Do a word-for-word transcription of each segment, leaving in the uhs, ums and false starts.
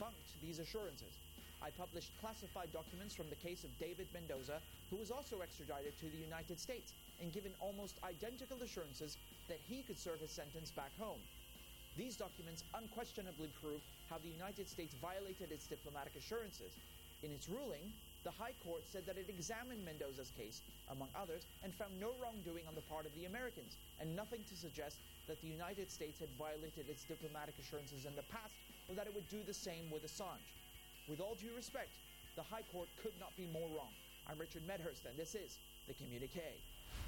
debunked these assurances. I published classified documents from the case of David Mendoza, who was also extradited to the United States and given almost identical assurances that he could serve his sentence back home. These documents unquestionably prove how the United States violated its diplomatic assurances. In its ruling, the High Court said that it examined Mendoza's case, among others, and found no wrongdoing on the part of the Americans, and nothing to suggest that the United States had violated its diplomatic assurances in the past, or that it would do the same with Assange. With all due respect, the High Court could not be more wrong. I'm Richard Medhurst, and this is The Communique.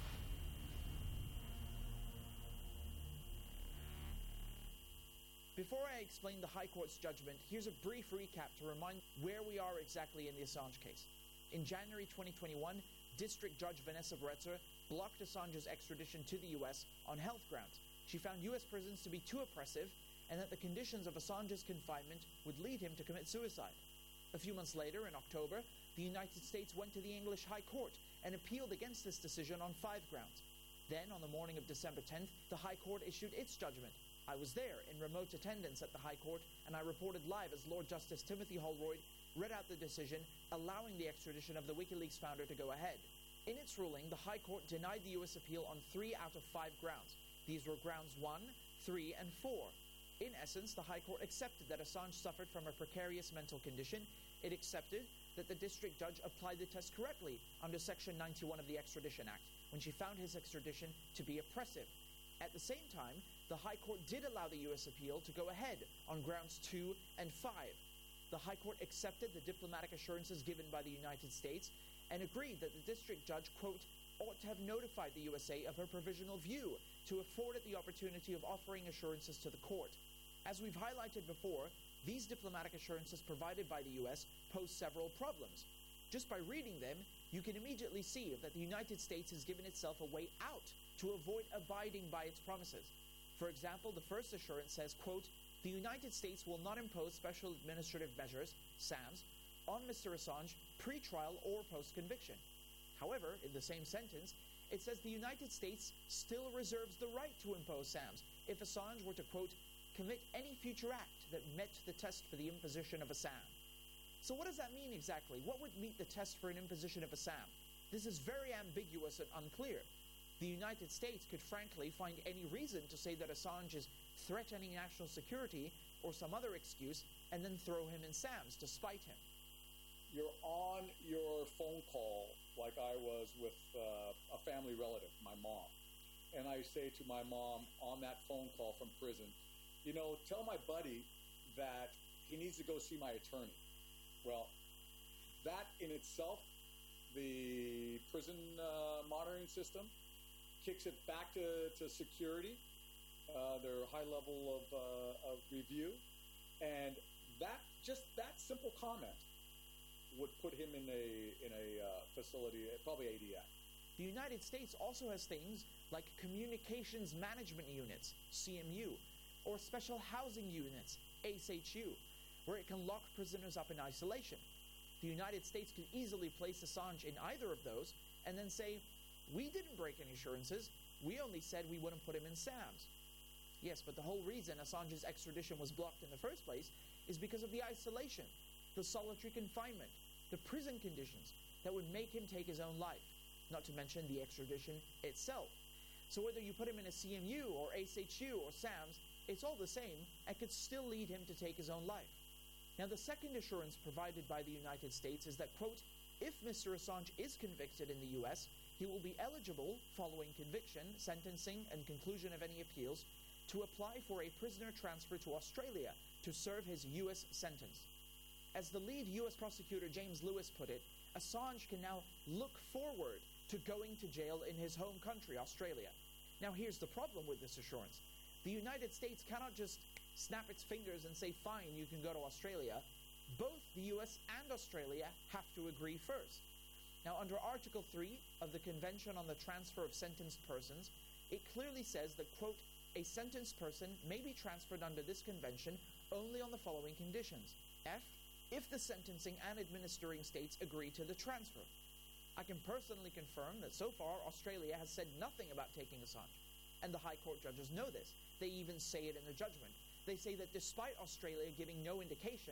Before I explain the High Court's judgment, here's a brief recap to remind where we are exactly in the Assange case. In January twenty twenty-one, District Judge Vanessa Bretzer blocked Assange's extradition to the U S on health grounds. She found U S prisons to be too oppressive and that the conditions of Assange's confinement would lead him to commit suicide. A few months later, in October, the United States went to the English High Court and appealed against this decision on five grounds. Then, on the morning of December tenth, the High Court issued its judgment. I was there in remote attendance at the High Court, and I reported live as Lord Justice Timothy Holroyd read out the decision allowing the extradition of the WikiLeaks founder to go ahead. In its ruling, the High Court denied the U S appeal on three out of five grounds. These were grounds one, three, and four. In essence, the High Court accepted that Assange suffered from a precarious mental condition. It accepted that the district judge applied the test correctly under Section ninety-one of the Extradition Act, when she found his extradition to be oppressive. At the same time, the High Court did allow the U S appeal to go ahead on grounds two and five. The High Court accepted the diplomatic assurances given by the United States and agreed that the district judge, quote, ought to have notified the U S A of her provisional view to afford it the opportunity of offering assurances to the court. As we've highlighted before, these diplomatic assurances provided by the U S pose several problems. Just by reading them, you can immediately see that the United States has given itself a way out to avoid abiding by its promises. For example, the first assurance says, quote, the United States will not impose special administrative measures, S A Ms, on Mister Assange pre-trial or post-conviction. However, in the same sentence, it says the United States still reserves the right to impose S A Ms if Assange were to, quote, commit any future act that met the test for the imposition of a S A M. So what does that mean exactly? What would meet the test for an imposition of a S A M? This is very ambiguous and unclear. The United States could frankly find any reason to say that Assange is threatening national security or some other excuse and then throw him in S A Ms to spite him. You're on your phone call like I was with uh, a family relative, my mom. And I say to my mom on that phone call from prison, you know, tell my buddy that he needs to go see my attorney. Well, that in itself, the prison uh, monitoring system kicks it back to, to security, uh, their high level of, uh, of review. And that, just that simple comment would put him in a, in a uh, facility, probably A D A. The United States also has things like communications management units, C M U, or special housing units, S H U, where it can lock prisoners up in isolation. The United States could easily place Assange in either of those and then say, we didn't break any assurances, we only said we wouldn't put him in S A Ms. Yes, but the whole reason Assange's extradition was blocked in the first place is because of the isolation, the solitary confinement, the prison conditions that would make him take his own life, not to mention the extradition itself. So whether you put him in a C M U or S H U or S A Ms, it's all the same and could still lead him to take his own life. Now, the second assurance provided by the United States is that, quote, if Mister Assange is convicted in the U S, he will be eligible, following conviction, sentencing, and conclusion of any appeals, to apply for a prisoner transfer to Australia to serve his U S sentence. As the lead U S prosecutor James Lewis put it, Assange can now look forward to going to jail in his home country, Australia. Now, here's the problem with this assurance. The United States cannot just snap its fingers and say, fine, you can go to Australia. Both the U S and Australia have to agree first. Now, under Article three of the Convention on the Transfer of Sentenced Persons, it clearly says that, quote, a sentenced person may be transferred under this convention only on the following conditions. F, if the sentencing and administering states agree to the transfer. I can personally confirm that so far Australia has said nothing about taking Assange. And the High Court judges know this. They even say it in the judgment. They say that despite Australia giving no indication,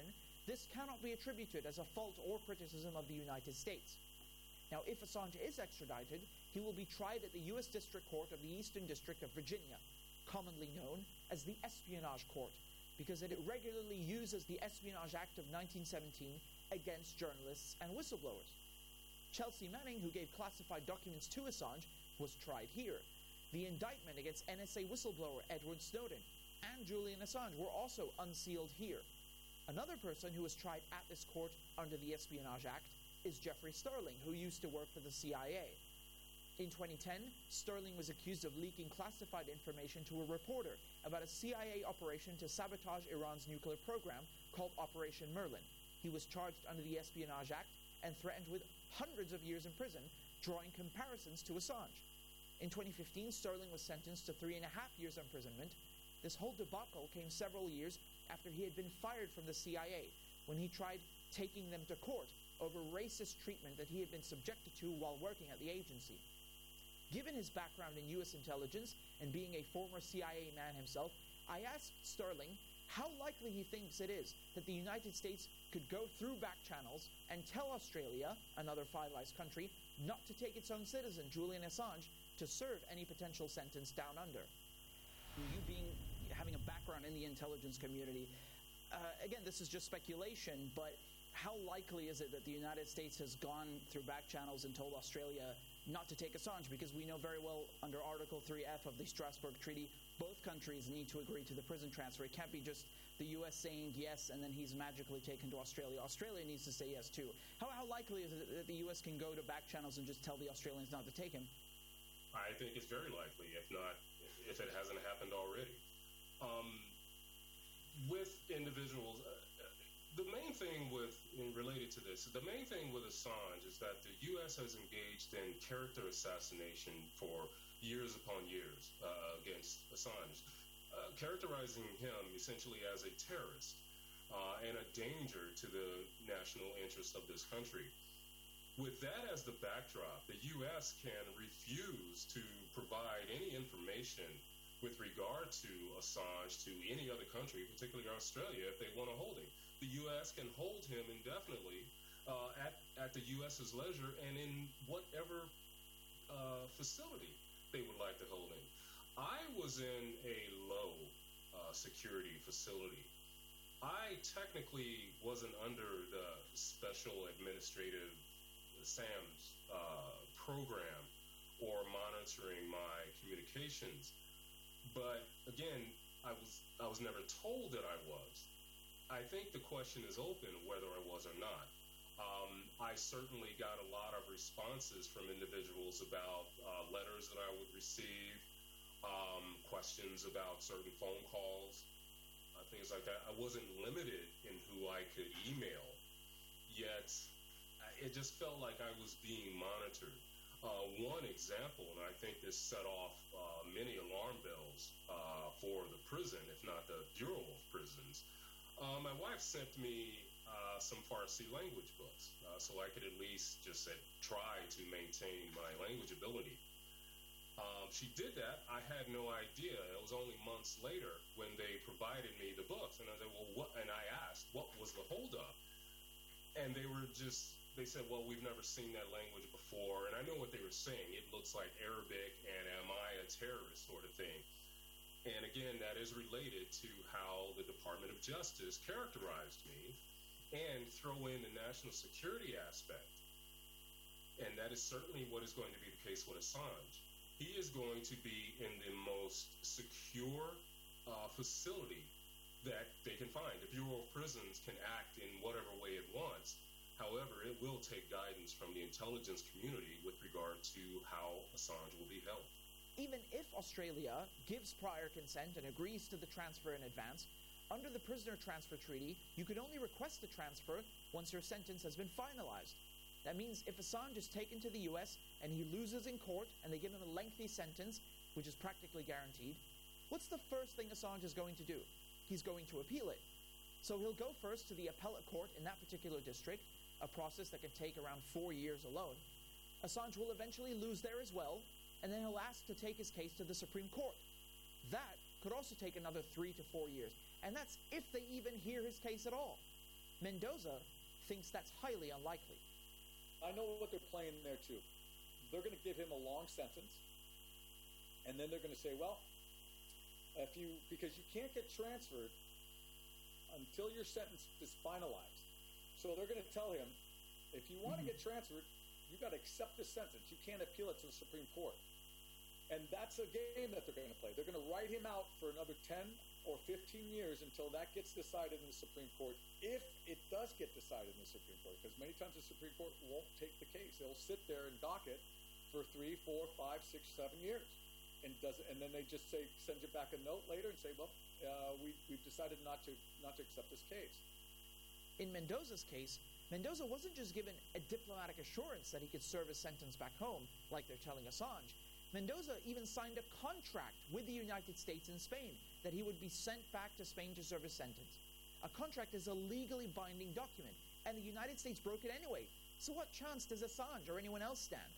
this cannot be attributed as a fault or criticism of the United States. Now, if Assange is extradited, he will be tried at the U S District Court of the Eastern District of Virginia, commonly known as the Espionage Court, because it regularly uses the Espionage Act of nineteen seventeen against journalists and whistleblowers. Chelsea Manning, who gave classified documents to Assange, was tried here. The indictment against N S A whistleblower Edward Snowden and Julian Assange were also unsealed here. Another person who was tried at this court under the Espionage Act is Jeffrey Sterling, who used to work for the C I A. In twenty ten, Sterling was accused of leaking classified information to a reporter about a C I A operation to sabotage Iran's nuclear program called Operation Merlin. He was charged under the Espionage Act and threatened with hundreds of years in prison, drawing comparisons to Assange. In twenty fifteen, Sterling was sentenced to three and a half years imprisonment. This whole debacle came several years after he had been fired from the C I A, when he tried taking them to court over racist treatment that he had been subjected to while working at the agency. Given his background in U S intelligence and being a former C I A man himself, I asked Sterling how likely he thinks it is that the United States could go through back channels and tell Australia, another Five Eyes country, not to take its own citizen, Julian Assange, to serve any potential sentence down under. You being having a background in the intelligence community, uh, again, this is just speculation, but how likely is it that the United States has gone through back channels and told Australia not to take Assange? Because we know very well under Article three F of the Strasbourg Treaty, both countries need to agree to the prison transfer. It can't be just the U S saying yes and then he's magically taken to Australia. Australia needs to say yes too. How, how likely is it that the U S can go to back channels and just tell the Australians not to take him? I think it's very likely, if not, if it hasn't happened already. Um, with individuals, uh, the main thing with, in related to this, the main thing with Assange is that the U S has engaged in character assassination for years upon years uh, against Assange, uh, characterizing him essentially as a terrorist uh, and a danger to the national interest of this country. With that as the backdrop, the U S can refuse to provide any information with regard to Assange to any other country, particularly Australia, if they want to hold him. The U S can hold him indefinitely uh, at, at the U S's leisure and in whatever uh, facility they would like to hold him. I was in a low uh, security facility. I technically wasn't under the Special Administrative SAMS uh, program or monitoring my communications. But again, I was I was never told that I was. I think the question is open whether I was or not. Um, I certainly got a lot of responses from individuals about uh, letters that I would receive, um, questions about certain phone calls, uh, things like that. I wasn't limited in who I could email, yet it just felt like I was being monitored. Uh, one example, and I think this set off uh, many alarm bells uh, for the prison, if not the Bureau of Prisons. Uh, my wife sent me uh, some Farsi language books, uh, so I could at least just uh, try to maintain my language ability. Um, she did that. I had no idea. It was only months later when they provided me the books, and I said, "Well, what?" And I asked, "What was the holdup?" And they were just. They said, well, we've never seen that language before. And I know what they were saying. It looks like Arabic and am I a terrorist sort of thing. And again, that is related to how the Department of Justice characterized me and throw in the national security aspect. And that is certainly what is going to be the case with Assange. He is going to be in the most secure uh, facility that they can find. The Bureau of Prisons can act in whatever way it wants. However, it will take guidance from the intelligence community with regard to how Assange will be held. Even if Australia gives prior consent and agrees to the transfer in advance, under the Prisoner Transfer Treaty, you can only request a transfer once your sentence has been finalized. That means if Assange is taken to the U S and he loses in court and they give him a lengthy sentence, which is practically guaranteed, what's the first thing Assange is going to do? He's going to appeal it. So he'll go first to the appellate court in that particular district, a process that can take around four years alone. Assange will eventually lose there as well, and then he'll ask to take his case to the Supreme Court. That could also take another three to four years, and that's if they even hear his case at all. Mendoza thinks that's highly unlikely. I know what they're playing there too. They're going to give him a long sentence, and then they're going to say, well, if you because you can't get transferred until your sentence is finalized. So they're going to tell him, if you want to get transferred, you got to accept the sentence. You can't appeal it to the Supreme Court. And that's a game that they're going to play. They're going to write him out for another ten or fifteen years until that gets decided in the Supreme Court, if it does get decided in the Supreme Court. Because many times the Supreme Court won't take the case. They'll sit there and dock it for three, four, five, six, seven years. And does and then they just say, send you back a note later and say, well, uh, we, we've decided not to not to accept this case. In Mendoza's case, Mendoza wasn't just given a diplomatic assurance that he could serve his sentence back home, like they're telling Assange. Mendoza even signed a contract with the United States and Spain that he would be sent back to Spain to serve his sentence. A contract is a legally binding document, and the United States broke it anyway. So what chance does Assange or anyone else stand?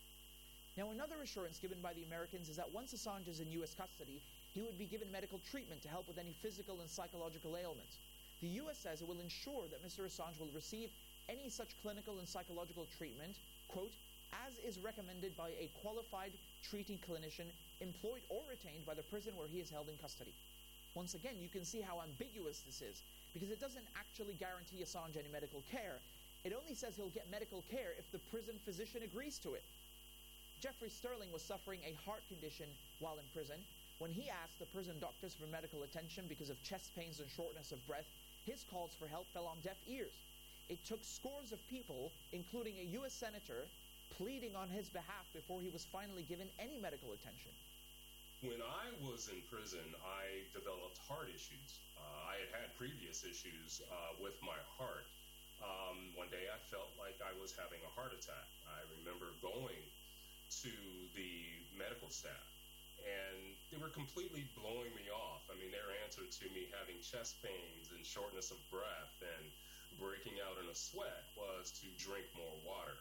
Now, another assurance given by the Americans is that once Assange is in U S custody, he would be given medical treatment to help with any physical and psychological ailments. The U S says it will ensure that Mister Assange will receive any such clinical and psychological treatment, quote, as is recommended by a qualified treating clinician employed or retained by the prison where he is held in custody. Once again, you can see how ambiguous this is, because it doesn't actually guarantee Assange any medical care. It only says he'll get medical care if the prison physician agrees to it. Jeffrey Sterling was suffering a heart condition while in prison. When he asked the prison doctors for medical attention because of chest pains and shortness of breath, his calls for help fell on deaf ears. It took scores of people, including a U S senator, pleading on his behalf before he was finally given any medical attention. When I was in prison, I developed heart issues. Uh, I had had previous issues uh, with my heart. Um, one day I felt like I was having a heart attack. I remember going to the medical staff, and they were completely blowing me off. I mean, their answer to me having chest pains and shortness of breath and breaking out in a sweat was to drink more water.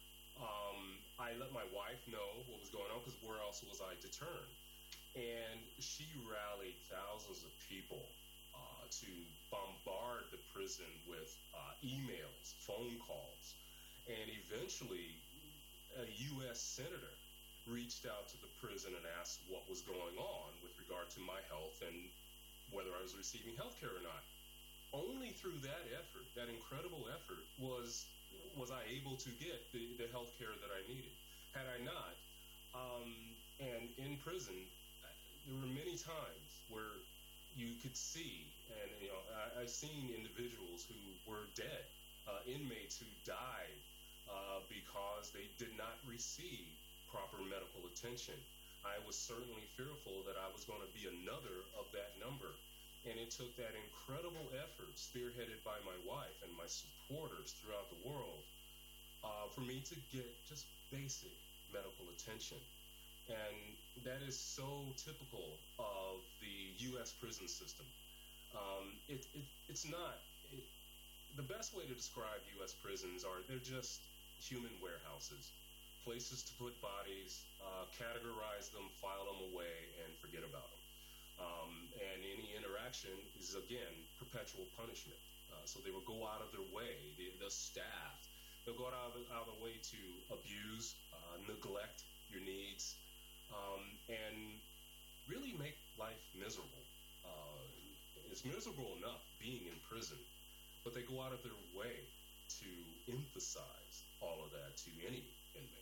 Um, I let my wife know what was going on, because where else was I to turn? And she rallied thousands of people uh, to bombard the prison with uh, emails, phone calls, and eventually a U S senator reached out to the prison and asked what was going on with regard to my health and whether I was receiving health care or not. Only through that effort, that incredible effort, was was I able to get the, the health care that I needed. Had I not, um, and in prison, there were many times where you could see, and you know, I, I've seen individuals who were dead, uh, inmates who died uh, because they did not receive proper medical attention. I was certainly fearful that I was going to be another of that number. And it took that incredible effort, spearheaded by my wife and my supporters throughout the world, uh, for me to get just basic medical attention. And that is so typical of the U S prison system. Um, it, it, it's not, it, the best way to describe U S prisons are they're just human warehouses, places to put bodies, uh, categorize them, file them away, and forget about them. Um, and any interaction is, again, perpetual punishment. Uh, so they will go out of their way, the, the staff, they'll go out of, out of the way to abuse, uh, neglect your needs, um, and really make life miserable. Uh, it's miserable enough being in prison, but they go out of their way to emphasize all of that to any inmate.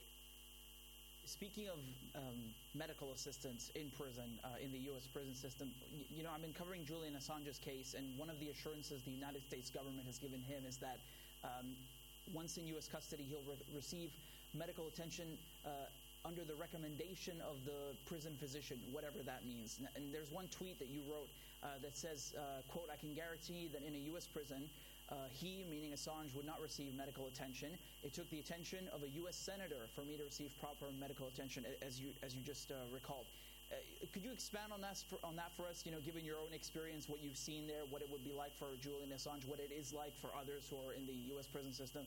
Speaking of um, medical assistance in prison, uh, in the U S prison system, you, you know, I've been covering Julian Assange's case, and one of the assurances the United States government has given him is that um, once in U S custody, he'll re- receive medical attention uh, under the recommendation of the prison physician, whatever that means. And there's one tweet that you wrote uh, that says, uh, quote, "I can guarantee that in a U S prison, Uh, he, meaning Assange, would not receive medical attention. It took the attention of a U S senator for me to receive proper medical attention," as you as you just uh, recalled. Uh, could you expand on that for, on that for us? You know, given your own experience, what you've seen there, what it would be like for Julian Assange, what it is like for others who are in the U S prison system.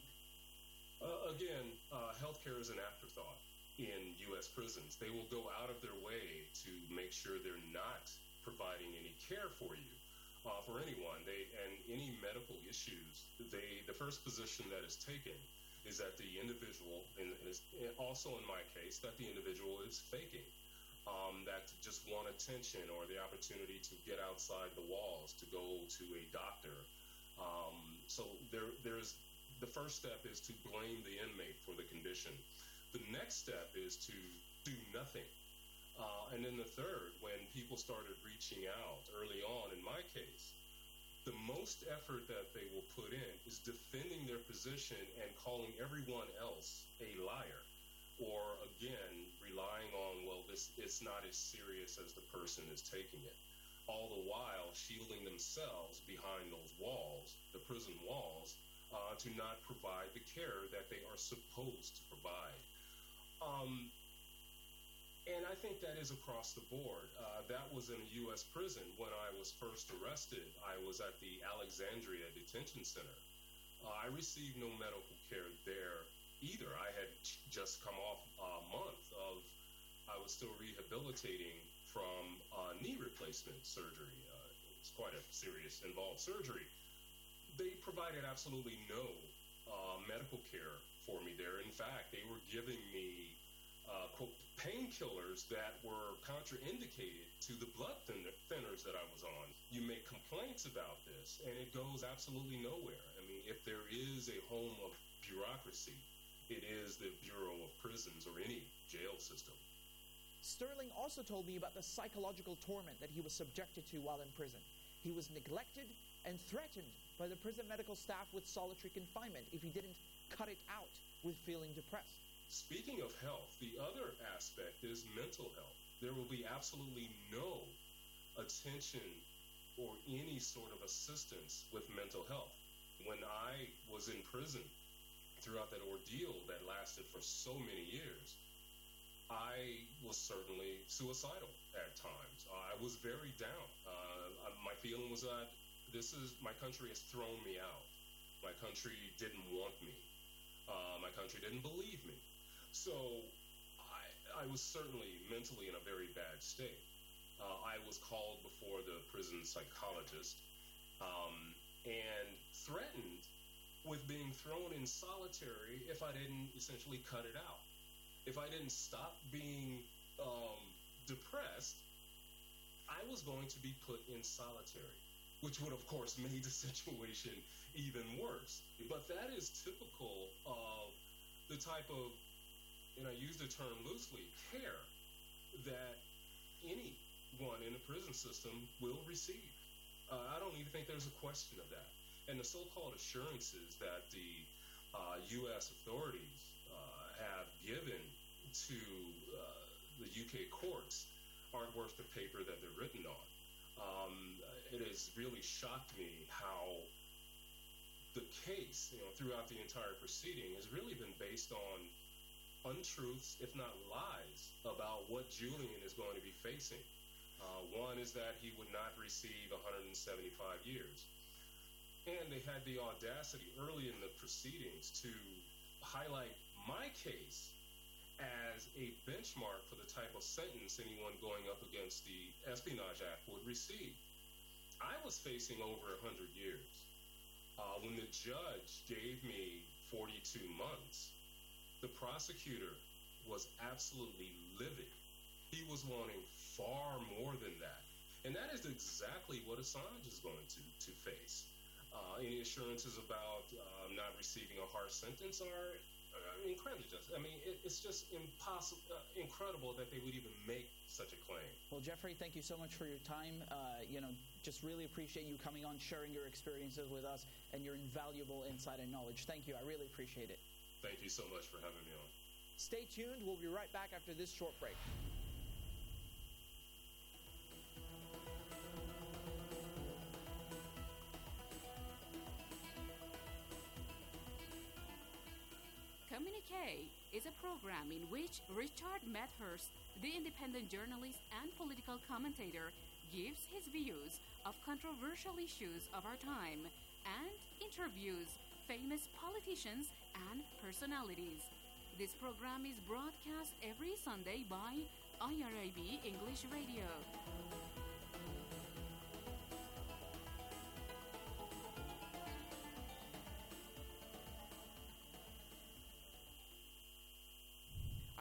Uh, again, uh, healthcare is an afterthought in U S prisons. They will go out of their way to make sure they're not providing any care for you. uh, for anyone. They and any medical issues, they the first position that is taken is that the individual, and is also in my case, that the individual is faking. Um, that just want attention or the opportunity to get outside the walls, to go to a doctor. Um, so there, there's the first step is to blame the inmate for the condition. The next step is to do nothing. Uh, and then the third, when people started reaching out early on, in my case, the most effort that they will put in is defending their position and calling everyone else a liar. Or again, relying on, well, this it's not as serious as the person is taking it. All the while shielding themselves behind those walls, the prison walls, uh, to not provide the care that they are supposed to provide. Um, and I think that is across the board. Uh, that was in a U S prison when I was first arrested. I was at the Alexandria Detention Center. Uh, I received no medical care there either. I had just come off a month of, I was still rehabilitating from uh, knee replacement surgery. Uh, it was quite a serious, involved surgery. They provided absolutely no uh, medical care for me there. In fact, they were giving me, uh, quote, painkillers that were contraindicated to the blood thinner, thinners that I was on. You make complaints about this, and it goes absolutely nowhere. I mean, if there is a home of bureaucracy, it is the Bureau of Prisons or any jail system. Sterling also told me about the psychological torment that he was subjected to while in prison. He was neglected and threatened by the prison medical staff with solitary confinement if he didn't cut it out with feeling depressed. Speaking of health, the other aspect is mental health. There will be absolutely no attention or any sort of assistance with mental health. When I was in prison, throughout that ordeal that lasted for so many years, I was certainly suicidal at times. I was very down. Uh, my feeling was that this is, my country has thrown me out. My country didn't want me. Uh, my country didn't believe me. So I, I was certainly mentally in a very bad state. Uh, I was called before the prison psychologist um, and threatened with being thrown in solitary if I didn't essentially cut it out. If I didn't stop being um, depressed, I was going to be put in solitary, which would, of course, make the situation even worse. But that is typical of the type of, and I use the term loosely, care that anyone in the prison system will receive. Uh, I don't even think there's a question of that. And the so-called assurances that the uh, U S authorities uh, have given to uh, the U K courts aren't worth the paper that they're written on. Um, it has really shocked me how the case, you know, throughout the entire proceeding has really been based on untruths, if not lies, about what Julian is going to be facing. Uh, one is that he would not receive one hundred seventy-five years. And they had the audacity early in the proceedings to highlight my case as a benchmark for the type of sentence anyone going up against the Espionage Act would receive. I was facing over one hundred years. Uh, when the judge gave me forty-two months, the prosecutor was absolutely livid. He was wanting far more than that. And that is exactly what Assange is going to, to face. Uh, any assurances about uh, not receiving a harsh sentence are uh, incredibly just. I mean, it, it's just impossible, uh, incredible that they would even make such a claim. Well, Jeffrey, thank you so much for your time. Uh, you know, just really appreciate you coming on, sharing your experiences with us and your invaluable insight and knowledge. Thank you. I really appreciate it. Thank you so much for having me on. Stay tuned. We'll be right back after this short break. Communique is a program in which Richard Medhurst, the independent journalist and political commentator, gives his views of controversial issues of our time and interviews famous politicians and personalities. This program is broadcast every Sunday by I R I B English Radio.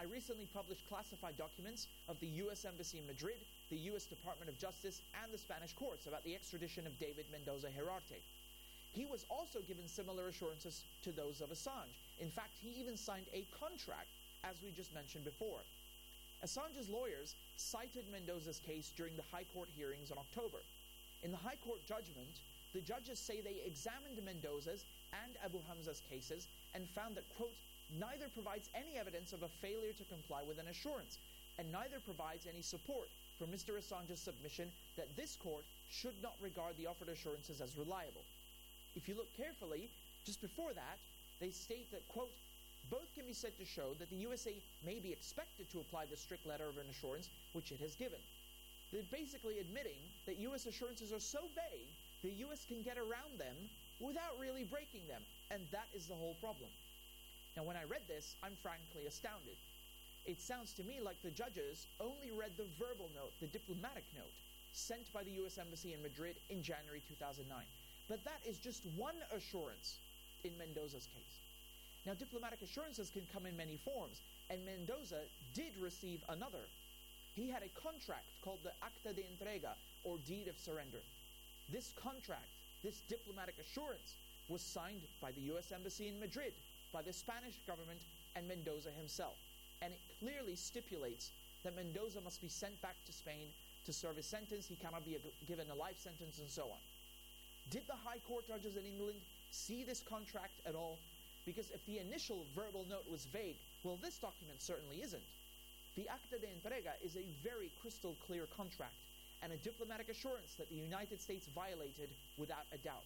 I recently published classified documents of the U S Embassy in Madrid, the U S Department of Justice, and the Spanish courts about the extradition of David Mendoza Herarte. He was also given similar assurances to those of Assange. In fact, he even signed a contract, as we just mentioned before. Assange's lawyers cited Mendoza's case during the High Court hearings in October. In the High Court judgment, the judges say they examined Mendoza's and Abu Hamza's cases and found that, quote, neither provides any evidence of a failure to comply with an assurance, and neither provides any support for Mister Assange's submission that this court should not regard the offered assurances as reliable. If you look carefully, just before that, they state that, quote, both can be said to show that the U S A may be expected to apply the strict letter of an assurance which it has given. They're basically admitting that U S assurances are so vague, the U S can get around them without really breaking them, and that is the whole problem. Now, when I read this, I'm frankly astounded. It sounds to me like the judges only read the verbal note, the diplomatic note, sent by the U S Embassy in Madrid in January two thousand nine. But that is just one assurance in Mendoza's case. Now, diplomatic assurances can come in many forms, and Mendoza did receive another. He had a contract called the Acta de Entrega, or Deed of Surrender. This contract, this diplomatic assurance, was signed by the U S Embassy in Madrid, by the Spanish government, and Mendoza himself. And it clearly stipulates that Mendoza must be sent back to Spain to serve his sentence. He cannot be a, given a life sentence, and so on. Did the High Court judges in England see this contract at all? Because if the initial verbal note was vague, well, this document certainly isn't. The Acta de Entrega is a very crystal clear contract and a diplomatic assurance that the United States violated without a doubt.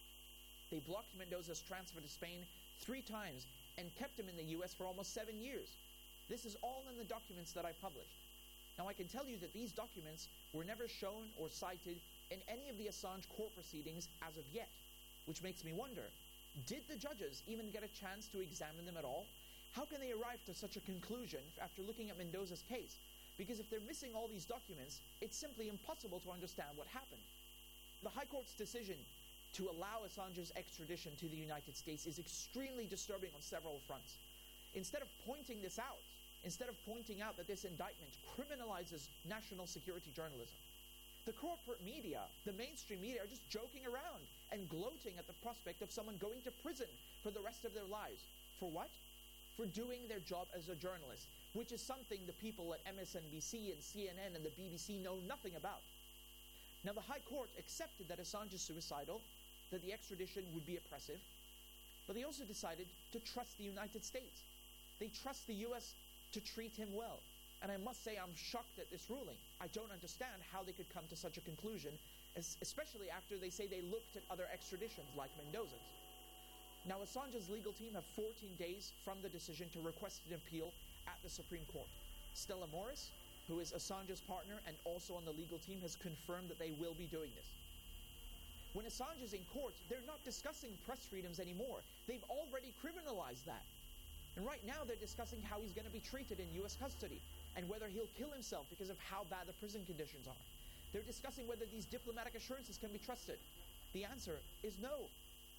They blocked Mendoza's transfer to Spain three times and kept him in the U S for almost seven years. This is all in the documents that I published. Now, I can tell you that these documents were never shown or cited in any of the Assange court proceedings as of yet, which makes me wonder, did the judges even get a chance to examine them at all? How can they arrive to such a conclusion after looking at Mendoza's case? Because if they're missing all these documents, it's simply impossible to understand what happened. The High Court's decision to allow Assange's extradition to the United States is extremely disturbing on several fronts. Instead of pointing this out, instead of pointing out that this indictment criminalizes national security journalism, the corporate media, the mainstream media, are just joking around and gloating at the prospect of someone going to prison for the rest of their lives. For what? For doing their job as a journalist, which is something the people at M S N B C and C N N and the B B C know nothing about. Now, the High Court accepted that Assange is suicidal, that the extradition would be oppressive, but they also decided to trust the United States. They trust the U S to treat him well. And I must say I'm shocked at this ruling. I don't understand how they could come to such a conclusion, especially after they say they looked at other extraditions like Mendoza's. Now, Assange's legal team have fourteen days from the decision to request an appeal at the Supreme Court. Stella Morris, who is Assange's partner and also on the legal team, has confirmed that they will be doing this. When Assange is in court, they're not discussing press freedoms anymore. They've already criminalized that. And right now they're discussing how he's going to be treated in U S custody and whether he'll kill himself because of how bad the prison conditions are. They're discussing whether these diplomatic assurances can be trusted. The answer is no.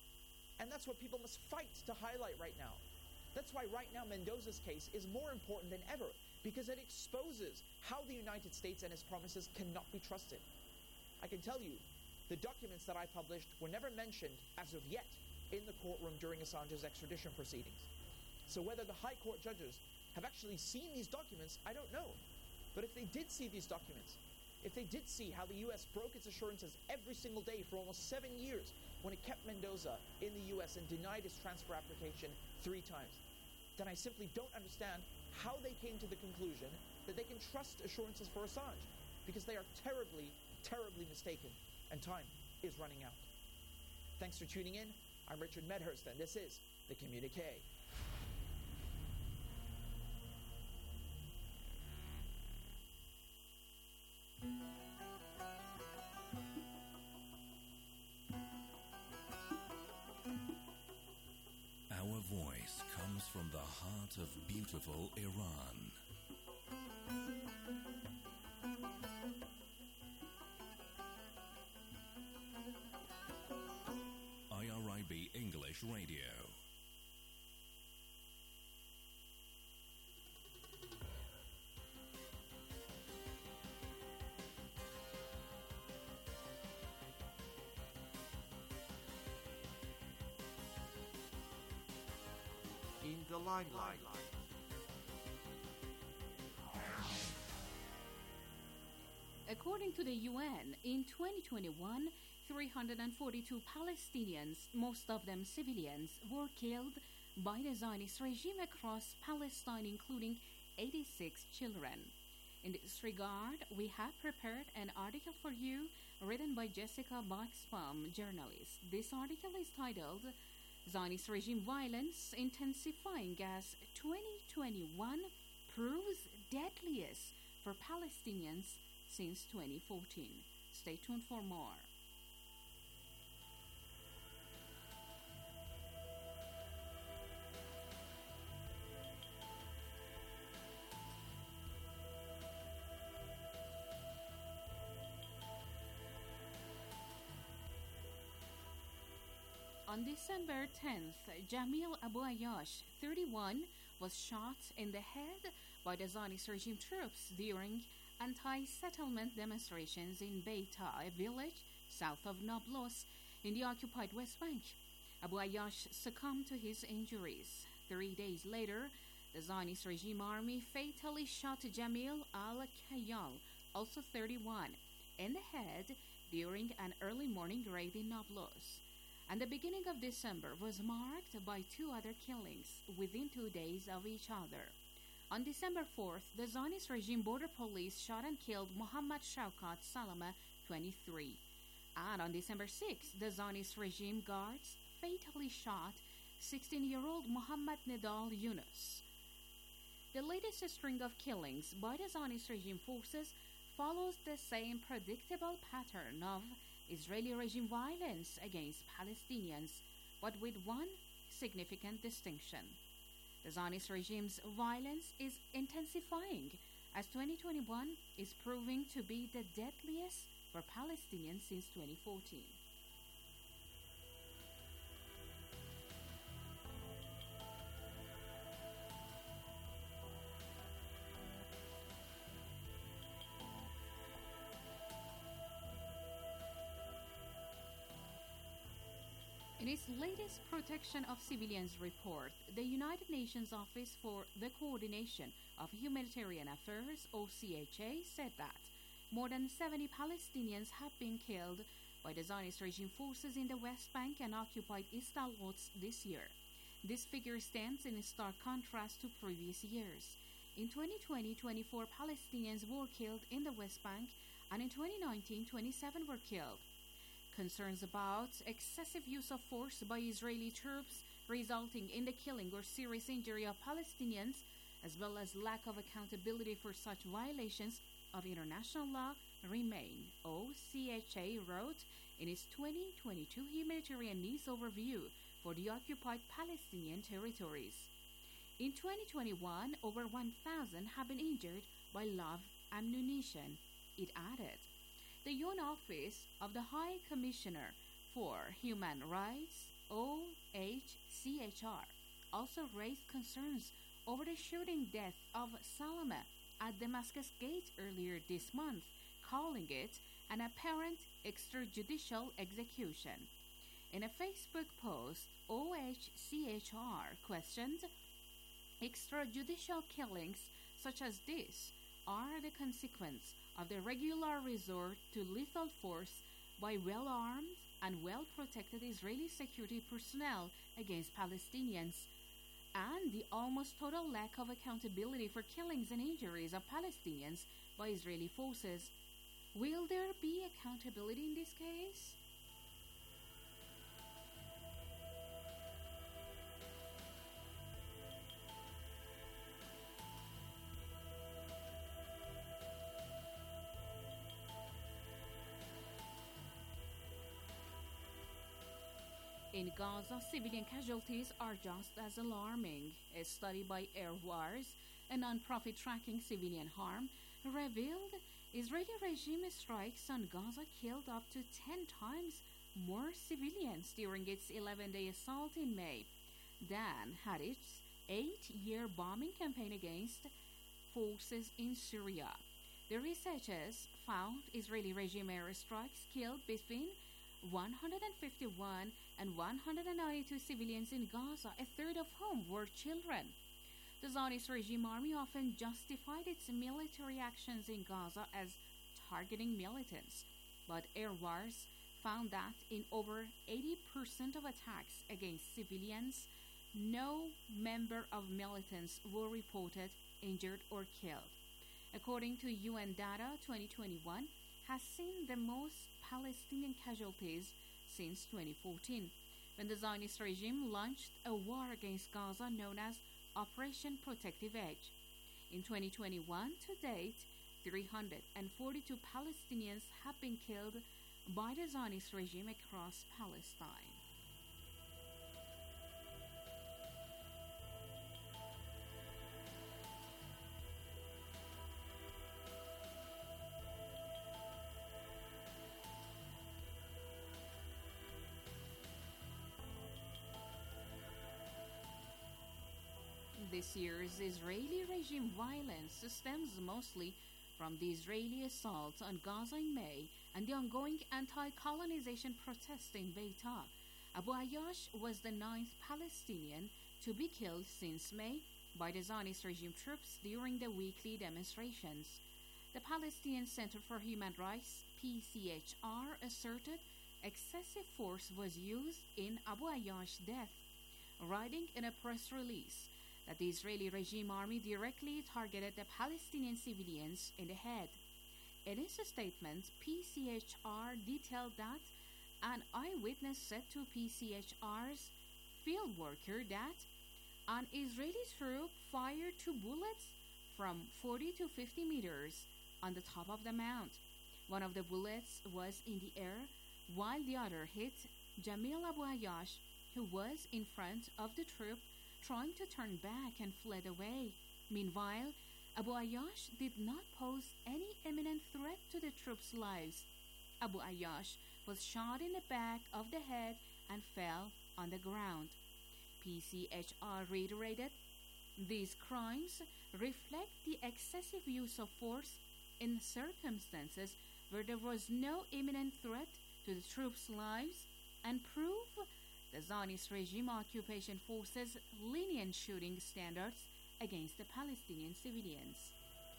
And that's what people must fight to highlight right now. That's why right now Mendoza's case is more important than ever, because it exposes how the United States and its promises cannot be trusted. I can tell you, the documents that I published were never mentioned as of yet in the courtroom during Assange's extradition proceedings. So whether the High Court judges have actually seen these documents, I don't know. But if they did see these documents, if they did see how the U S broke its assurances every single day for almost seven years when it kept Mendoza in the U S and denied his transfer application three times, then I simply don't understand how they came to the conclusion that they can trust assurances for Assange, because they are terribly, terribly mistaken, and time is running out. Thanks for tuning in. I'm Richard Medhurst, and this is The Communique. Our voice comes from the heart of beautiful Iran. I R I B English Radio. the limelight. According to the U N, in twenty twenty-one, three hundred forty-two Palestinians, most of them civilians, were killed by the Zionist regime across Palestine, including eighty-six children. In this regard, we have prepared an article for you written by Jessica Buxbaum, journalist. This article is titled Zionist Regime Violence Intensifying as twenty twenty-one Proves Deadliest for Palestinians since twenty fourteen. Stay tuned for more. On December tenth, Jamil Abu Ayyash, thirty-one, was shot in the head by the Zionist regime troops during anti-settlement demonstrations in Beita, a village south of Nablus in the occupied West Bank. Abu Ayyash succumbed to his injuries. Three days later, the Zionist regime army fatally shot Jamil al-Khayyal, also thirty-one, in the head during an early morning raid in Nablus. And the beginning of December was marked by two other killings within two days of each other. On December fourth, the Zionist regime border police shot and killed Muhammad Shaukat Salama, twenty-three. And on December sixth, the Zionist regime guards fatally shot sixteen-year-old Muhammad Nidal Yunus. The latest string of killings by the Zionist regime forces follows the same predictable pattern of Israeli regime violence against Palestinians, but with one significant distinction. The Zionist regime's violence is intensifying as twenty twenty-one is proving to be the deadliest for Palestinians since twenty fourteen. In its latest Protection of Civilians report, the United Nations Office for the Coordination of Humanitarian Affairs, O C H A, said that more than seventy Palestinians have been killed by the Zionist regime forces in the West Bank and occupied East al-Quds this year. This figure stands in stark contrast to previous years. In twenty twenty, twenty-four Palestinians were killed in the West Bank, and in twenty nineteen, twenty-seven were killed. Concerns about excessive use of force by Israeli troops resulting in the killing or serious injury of Palestinians, as well as lack of accountability for such violations of international law, remain, O C H A wrote in its twenty twenty-two Humanitarian Needs Overview for the occupied Palestinian territories. In twenty twenty-one, over one thousand have been injured by live ammunition, it added. The U N Office of the High Commissioner for Human Rights, O H C H R, also raised concerns over the shooting death of Salama at Damascus Gate earlier this month, calling it an apparent extrajudicial execution. In a Facebook post, O H C H R questioned, extrajudicial killings such as this are the consequence of the regular resort to lethal force by well-armed and well-protected Israeli security personnel against Palestinians, and the almost total lack of accountability for killings and injuries of Palestinians by Israeli forces. Will there be accountability in this case? In Gaza, civilian casualties are just as alarming. A study by Airwars, a non-profit tracking civilian harm, revealed Israeli regime strikes on Gaza killed up to ten times more civilians during its eleven-day assault in May than had its eight-year bombing campaign against forces in Syria. The researchers found Israeli regime airstrikes killed between one hundred fifty-one and one hundred ninety-two civilians in Gaza, a third of whom were children. The Zionist regime army often justified its military actions in Gaza as targeting militants, but air wars found that in over eighty percent of attacks against civilians, no member of militants were reported injured or killed. According to U N data, twenty twenty-one has seen the most Palestinian casualties since twenty fourteen, when the Zionist regime launched a war against Gaza known as Operation Protective Edge. In twenty twenty-one, to date, three hundred forty-two Palestinians have been killed by the Zionist regime across Palestine. This year's Israeli regime violence stems mostly from the Israeli assault on Gaza in May and the ongoing anti-colonization protests in Beitah. Abu Ayyash was the ninth Palestinian to be killed since May by the Zionist regime troops during the weekly demonstrations. The Palestinian Center for Human Rights, P C H R, asserted excessive force was used in Abu Ayyash's death, writing in a press release that the Israeli regime army directly targeted the Palestinian civilians in the head. In its statement, P C H R detailed that an eyewitness said to P C H R's field worker that an Israeli troop fired two bullets from forty to fifty meters on the top of the mount. One of the bullets was in the air, while the other hit Jamil Abu Ayyash, who was in front of the troop trying to turn back and fled away. Meanwhile, Abu Ayyash did not pose any imminent threat to the troops' lives. Abu Ayyash was shot in the back of the head and fell on the ground. P C H R reiterated, these crimes reflect the excessive use of force in circumstances where there was no imminent threat to the troops' lives and prove the Zionist regime occupation forces' lenient shooting standards against the Palestinian civilians.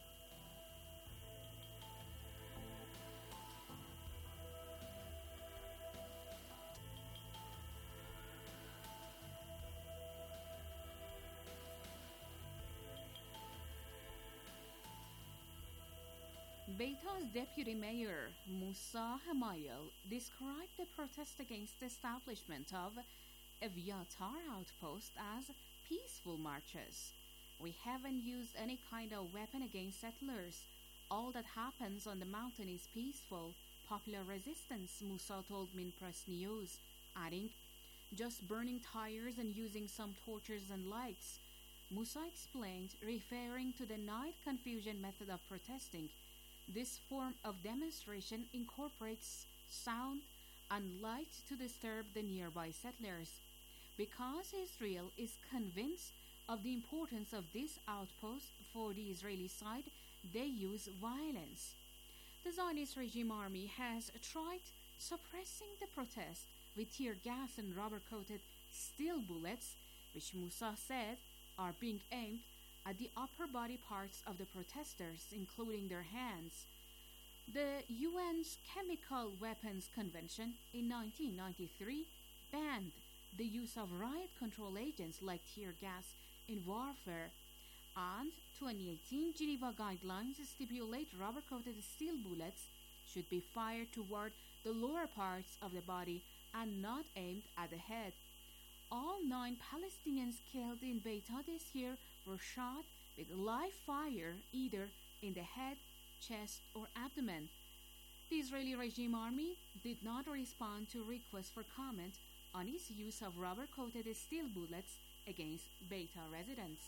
Beitah's deputy mayor, Musa Hamayel, described the protest against the establishment of Eviatar outpost as peaceful marches. We haven't used any kind of weapon against settlers. All that happens on the mountain is peaceful, popular resistance, Musa told Minpress News, adding, just burning tires and using some torches and lights. Musa explained, referring to the night confusion method of protesting. This form of demonstration incorporates sound and light to disturb the nearby settlers. Because Israel is convinced of the importance of this outpost for the Israeli side, they use violence. The Zionist regime army has tried suppressing the protest with tear gas and rubber-coated steel bullets, which Musa said are being aimed at the upper body parts of the protesters, including their hands. The U N's Chemical Weapons Convention in nineteen ninety-three banned the use of riot control agents like tear gas in warfare, and twenty eighteen Geneva guidelines stipulate rubber-coated steel bullets should be fired toward the lower parts of the body and not aimed at the head. All nine Palestinians killed in Beitah this year were shot with live fire either in the head, chest, or abdomen. The Israeli regime army did not respond to requests for comment on its use of rubber-coated steel bullets against Beitah residents.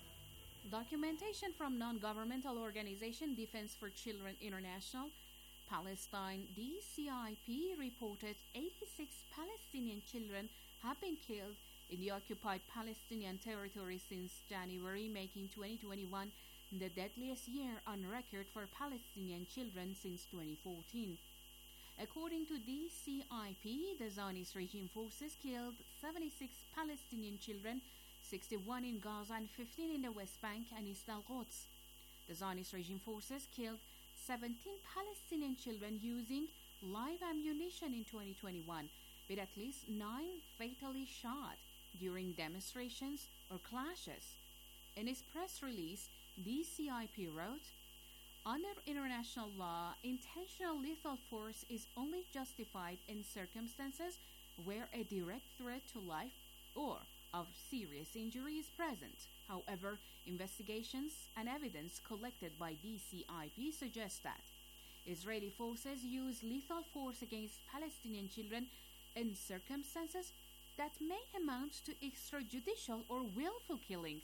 Documentation from non-governmental organization Defense for Children International, Palestine, the C I P reported eighty-six Palestinian children have been killed in the occupied Palestinian territory since January, making twenty twenty-one the deadliest year on record for Palestinian children since twenty fourteen. According to the C I P, the Zionist regime forces killed seventy-six Palestinian children, sixty-one in Gaza and fifteen in the West Bank and East al-Quds. The Zionist regime forces killed seventeen Palestinian children using live ammunition in twenty twenty-one, with at least nine fatally shot during demonstrations or clashes. In its press release, the C I P wrote, "Under international law, intentional lethal force is only justified in circumstances where a direct threat to life or of serious injury is present. However, investigations and evidence collected by the C I P suggest that Israeli forces use lethal force against Palestinian children in circumstances that may amount to extrajudicial or willful killings."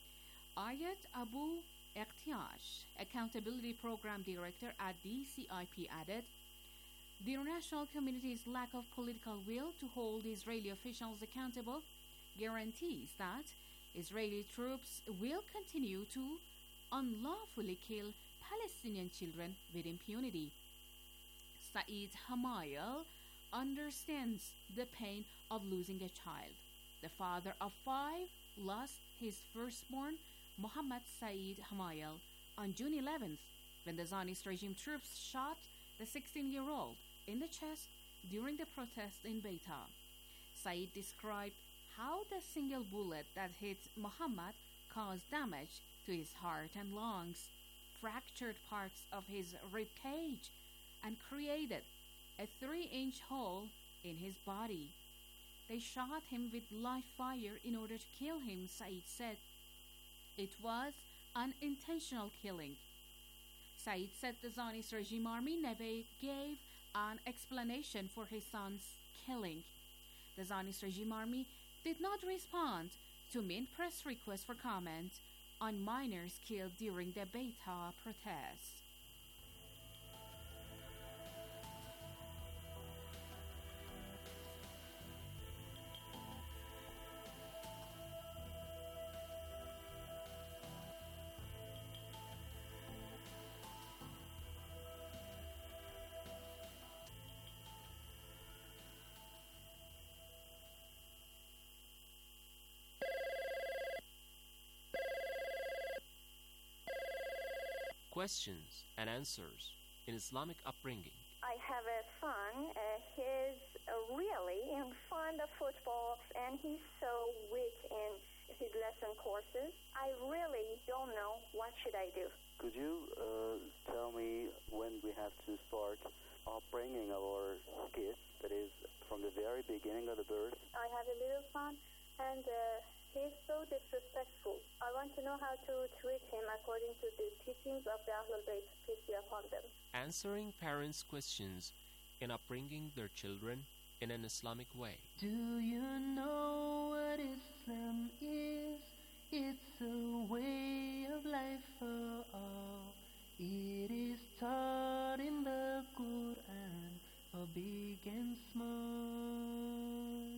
Ayat Abu Ektiash, Accountability Program Director at the C I P, added, "The international community's lack of political will to hold Israeli officials accountable guarantees that Israeli troops will continue to unlawfully kill Palestinian children with impunity." Saeed Hamayel understands the pain of losing a child. The father of five lost his firstborn, Mohammed Saeed Hamayel, on June eleventh when the Zionist regime troops shot the sixteen-year-old in the chest during the protest in Beita. Saeed described how the single bullet that hit Mohammed caused damage to his heart and lungs, fractured parts of his rib cage, and created a three-inch hole in his body. "They shot him with live fire in order to kill him," Saeed said. "It was an intentional killing." Saeed said the Zionist regime army never gave an explanation for his son's killing. The Zionist regime army did not respond to main press requests for comment on minors killed during the Beita protests. Questions and answers in Islamic upbringing. I have a son. Uh, he's uh, really in fond of football, and he's so weak in his lesson courses. I really don't know what should I do. Could you uh, tell me when we have to start upbringing our kids, that is, from the very beginning of the birth? I have a little son, and uh, he's so disrespectful. I want to know how to treat him according to the teachings of the Ahlul Bayt, peace be upon them. Answering parents' questions in upbringing their children in an Islamic way. Do you know what Islam is? It's a way of life for all. It is taught in the Quran for big and small.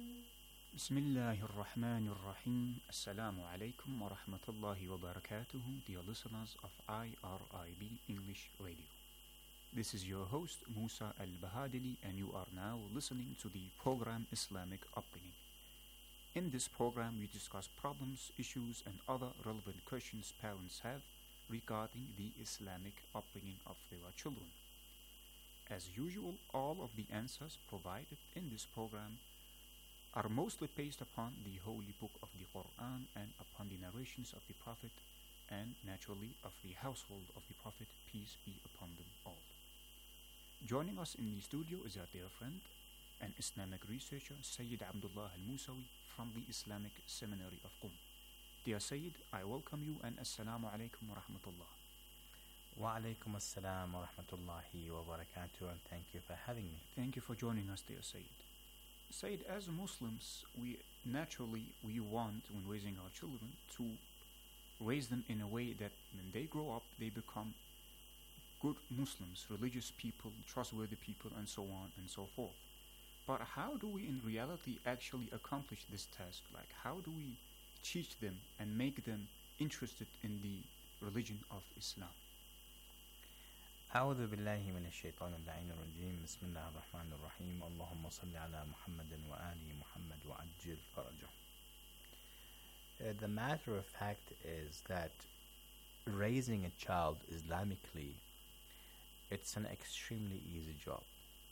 Bismillahirrahmanirrahim. Assalamu alaikum wa rahmatullahi wa barakatuhu, dear listeners of I R I B English Radio. This is your host, Musa Al-Bahadili, and you are now listening to the program Islamic Upbringing. In this program, we discuss problems, issues, and other relevant questions parents have regarding the Islamic upbringing of their children. As usual, all of the answers provided in this program are mostly based upon the holy book of the Quran and upon the narrations of the Prophet and naturally of the household of the Prophet, peace be upon them all. Joining us in the studio is our dear friend and Islamic researcher Sayyid Abdullah Al-Musawi from the Islamic Seminary of Qum. Dear Sayyid, I welcome you and Assalamu alaikum wa rahmatullah. Wa alaikum assalam wa rahmatullahi wa barakatuh, and thank you for having me. Thank you for joining us, dear Sayyid. Sayyid, as Muslims, we naturally we want, when raising our children, to raise them in a way that when they grow up, they become good Muslims, religious people, trustworthy people, and so on and so forth. But how do we in reality actually accomplish this task? Like, how do we teach them and make them interested in the religion of Islam? أعوذ بالله من الشيطان اللعين الرجيم بسم الله الرحمن الرحيم اللهم صل على محمد وآل محمد وعجل فرجه. Uh, the matter of fact is that raising a child Islamically, it's an extremely easy job,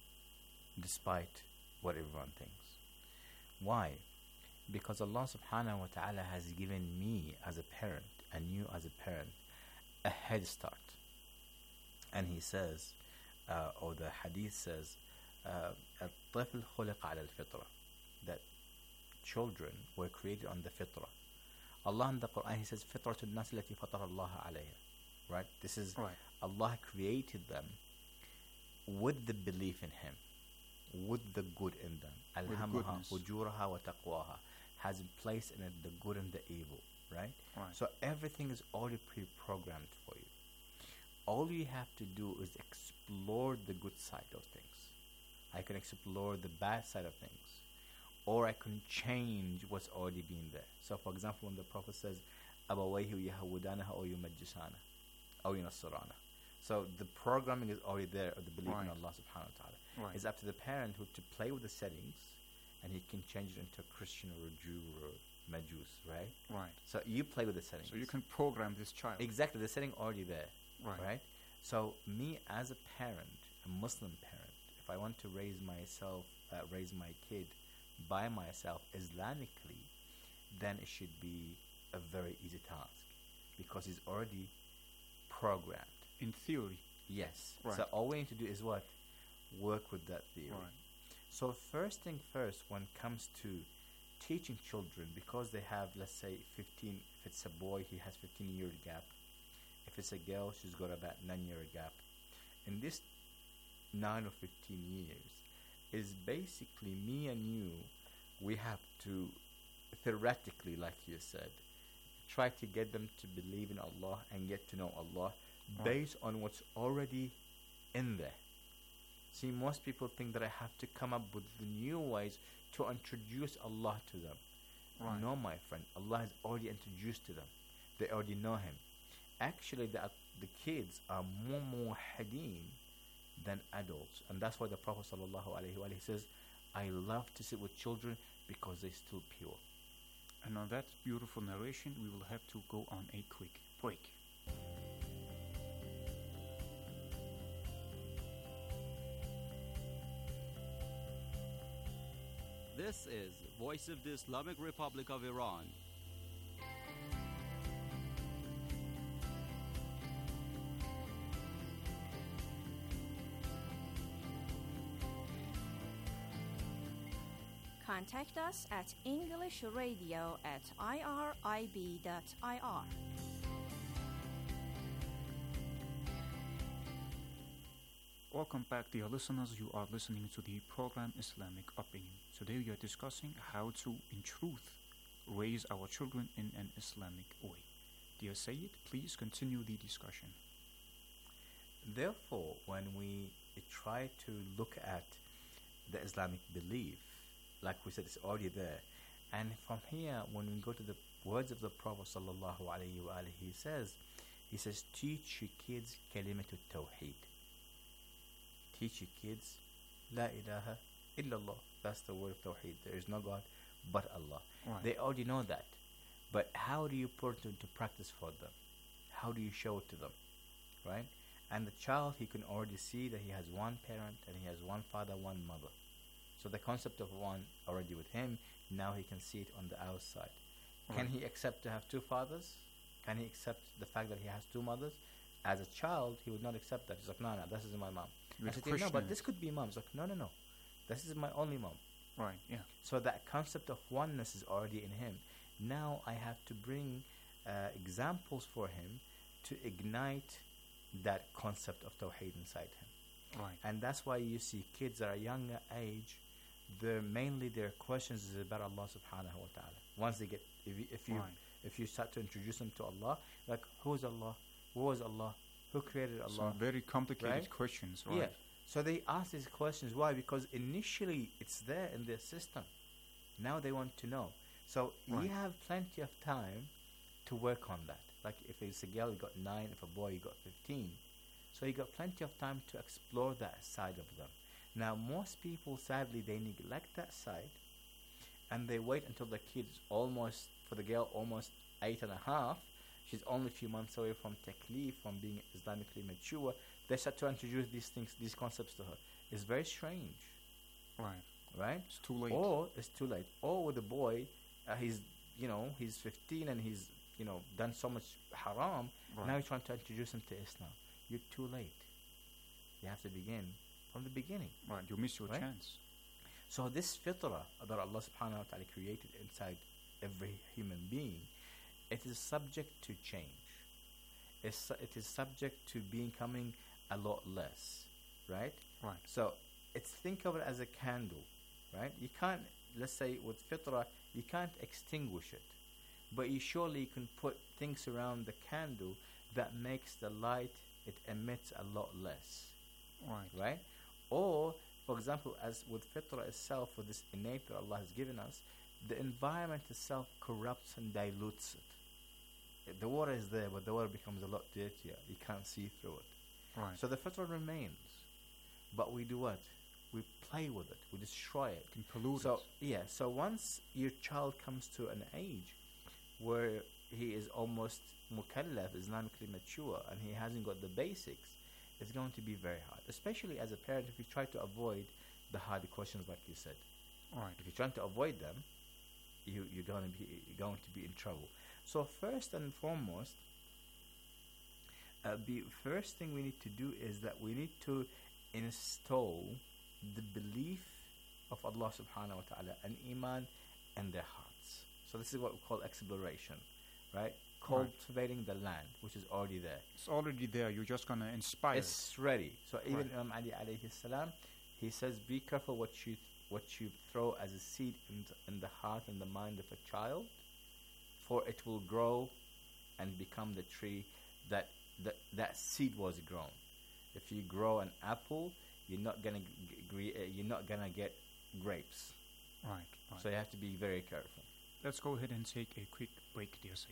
despite what everyone thinks. Why? Because Allah subhanahu wa ta'ala has given me as a parent and you as a parent a head start. And he says, uh, or the hadith says, الطفل خلق على الفطرة, that children were created on the fitrah. Allah in the Quran, he says, فطرة الناس التي فطر الله عليها. Right? This is, right. Allah created them with the belief in Him, with the good in them. Alhamaha fujuraha wa taqwaha, has placed in it the good and the evil. Right? Right? So everything is already pre-programmed for you. All you have to do is explore the good side of things. I can explore the bad side of things, or I can change what's already been there. So, for example, when the Prophet says, "Abawayhi yahawudanaha or yumajjisana, or yunassirana," so the programming is already there of the belief right. in Allah Subhanahu wa Taala. Right. It's up to the parent who to play with the settings, and he can change it into a Christian or a Jew or a Majus, right? Right. So you play with the settings. So you can program this child. Exactly, the setting already there. Right. Right. So me as a parent, a Muslim parent, if I want to raise myself, uh, raise my kid by myself Islamically, then it should be a very easy task because it's already programmed. In theory. Yes. Right. So all we need to do is what? Work with that theory. Right. So first thing first, when it comes to teaching children, because they have, let's say, fifteen, if it's a boy, he has fifteen year gap. If it's a girl, she's got about nine year gap. In this nine or fifteen years, is basically me and you, we have to, theoretically, like you said, try to get them to believe in Allah and get to know Allah right. based on what's already in there. See, most people think that I have to come up with the new ways to introduce Allah to them. Right. No, my friend, Allah has already introduced to them. They already know Him. Actually, the, the kids are more muwahhideen than adults. And that's why the Prophet sallallahu alaihi wasallam says, I love to sit with children because they're still pure. And on that beautiful narration, we will have to go on a quick break. This is Voice of the Islamic Republic of Iran. Contact us at English Radio at I R I B dot I R. Welcome back, dear listeners. You are listening to the program Islamic Upbringing. Today we are discussing how to, in truth, raise our children in an Islamic way. Dear Sayyid, please continue the discussion. Therefore, when we try to look at the Islamic belief, like we said, it's already there. And from here, when we go to the words of the Prophet sallallahu alaihi wasallam, he says, he says, teach your kids kalimatut tawheed. Teach your kids, la ilaha illallah. That's the word of tawheed. There is no God but Allah. Right. They already know that. But how do you put it into practice for them? How do you show it to them? Right? And the child, he can already see that he has one parent and he has one father, one mother. So the concept of one already with him, now he can see it on the outside. Right. Can he accept to have two fathers? Can he accept the fact that he has two mothers? As a child, he would not accept that. He's like, no, no, this is my mom. I said, no, but this could be mom. He's like, no, no, no. This is my only mom. Right, yeah. So that concept of oneness is already in him. Now I have to bring uh, examples for him to ignite that concept of Tawheed inside him. Right. And that's why you see kids that are younger age, they're mainly their questions is about Allah subhanahu wa ta'ala. Once they get, if you, if you, right. if you start to introduce them to Allah, like, who is Allah? Who is Allah? Who created Allah? Some very complicated right? questions, right? Yeah. So they ask these questions. Why? Because initially it's there in their system. Now they want to know. So Right. you have plenty of time to work on that. Like if it's a girl, you got nine. If a boy, you got fifteen. So you got plenty of time to explore that side of them. Now most people, sadly, they neglect that side, and they wait until the kid's almost, for the girl, almost eight and a half. She's only a few months away from taklif, from being Islamically mature. They start to introduce these things, these concepts to her. It's very strange. Right. Right? It's too late. Or it's too late. Or with a boy, uh, he's, you know, he's fifteen and he's, you know, done so much haram. Right. Now you're trying to introduce him to Islam. You're too late. You have to begin from the beginning. Right. You miss your Right? chance. So this fitrah that Allah subhanahu wa ta'ala created inside every human being, it is subject to change. It's, su- it is subject to becoming a lot less, right? Right. So it's, think of it as a candle, right? You can't, let's say with fitrah, you can't extinguish it, but you surely can put things around the candle that makes the light, it emits a lot less, Right. right? Or, for example, as with fitrah itself, with this innate that Allah has given us, the environment itself corrupts and dilutes it. The water is there, but the water becomes a lot dirtier. You can't see through it. Right. So the fitrah remains, but we do what? We play with it. We destroy it. Can pollute So it. yeah. So once your child comes to an age where he is almost mukallaf, Islamically mature, and he hasn't got the basics, it's going to be very hard. Especially as a parent, if you try to avoid the hard questions, like you said. Right. If you're trying to avoid them, you you're going to be you're going to be in trouble. So first and foremost, uh, the first thing we need to do is that we need to install the belief of Allah subhanahu wa ta'ala and iman in their hearts. So this is what we call exploration, right? Cultivating the land, which is already there. It's already there. You're just gonna inspire. It's ready. So even Right. Imam Ali alayhi salam, he says, be careful what you th- what you throw as a seed in, th- in the heart and the mind of a child, for it will grow and become the tree that that, that seed was grown. If you grow an apple, you're not gonna g- gre- uh, you're not gonna get grapes. Right. Right. So you have to be very careful. Let's go ahead and take a quick break, dear Said.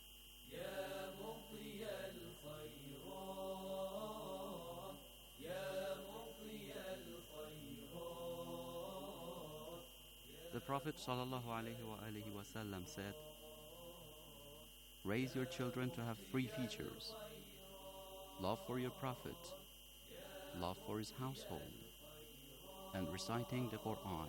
The Prophet sallallahu alaihi wa alihi wasallam said, raise your children to have three features: love for your Prophet, love for his household, and reciting the Quran.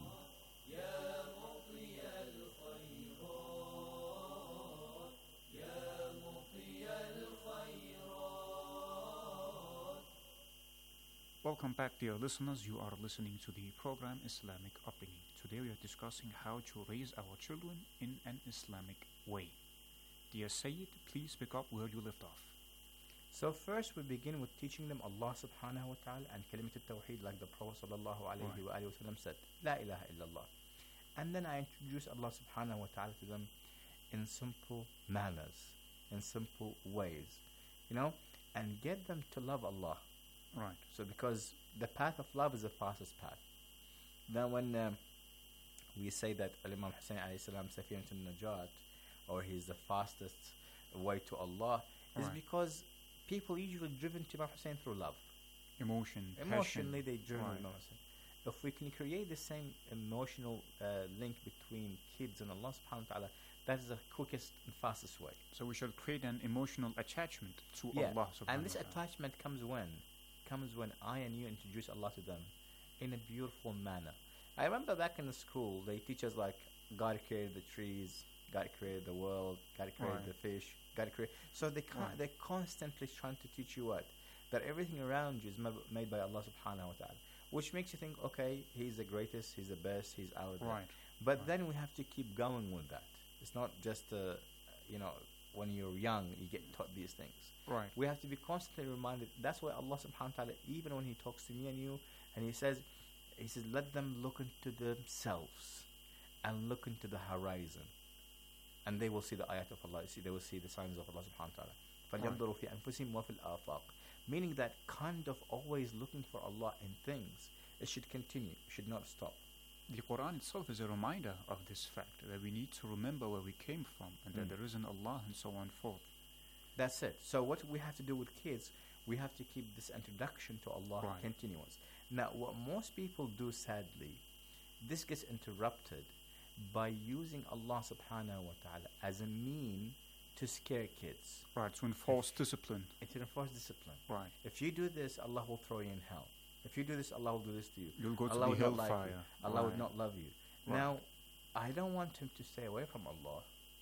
Welcome back, dear listeners. You are listening to the program Islamic Upbringing. Today we are discussing how to raise our children in an Islamic way. Dear Sayyid, please pick up where you left off. So first we begin with teaching them Allah subhanahu wa ta'ala and kalimat al-tawheed, like the Prophet sallallahu alayhi wa alihi wa sallam said, La ilaha illallah. And then I introduce Allah subhanahu wa ta'ala to them in simple manners, in simple ways, you know, and get them to love Allah. Right. So because the path of love is the fastest path. Then when um, we say that Imam Hussein alayhi salam Safinat al-Najat, or he's the fastest way to Allah, is Right. because people usually driven to Imam Hussein through love. Emotion, Emotionally, passion. they driven Right. to Imam Hussein. If we can create the same emotional uh, link between kids and Allah subhanahu wa ta'ala, that is the quickest and fastest way. So we shall create an emotional attachment to Yeah. Allah subhanahu And this wa ta'ala. attachment comes when? Comes when I and you introduce Allah to them in a beautiful manner. I remember back in the school, they teach us like God created the trees, God created the world, God created Right. the fish, God created. So they con- Right. they're constantly trying to teach you what? That everything around you is ma- made by Allah subhanahu wa ta'ala. Which makes you think, okay, He's the greatest, He's the best, He's out there. Right. But Right. then we have to keep going with that. It's not just, uh, you know, when you're young, you get taught these things. Right. We have to be constantly reminded. That's why Allah subhanahu wa ta'ala, even when He talks to me and you, and He says, He says, let them look into themselves and look into the horizon. And they will see the ayat of Allah. See, they will see the signs of Allah subhanahu wa ta'ala. فَلْيَنْظُرُوا فِي أَنفُسِهِمْ وَفِي الْآفَاقِ. Meaning that kind of always looking for Allah in things, it should continue, it should not stop. The Quran itself is a reminder of this fact, that we need to remember where we came from and that Mm. there is an Allah and so on forth. That's it. So what we have to do with kids, we have to keep this introduction to Allah Right. continuous. Now, what most people do, sadly, this gets interrupted by using Allah subhanahu wa ta'ala as a mean to scare kids. Right, to enforce discipline. To enforce discipline. Right. If you do this, Allah will throw you in hell. If you do this, Allah will do this to you. You'll go to Allah the would not like you. hellfire. Allah Right. would not love you. Right. Now, I don't want him to stay away from Allah.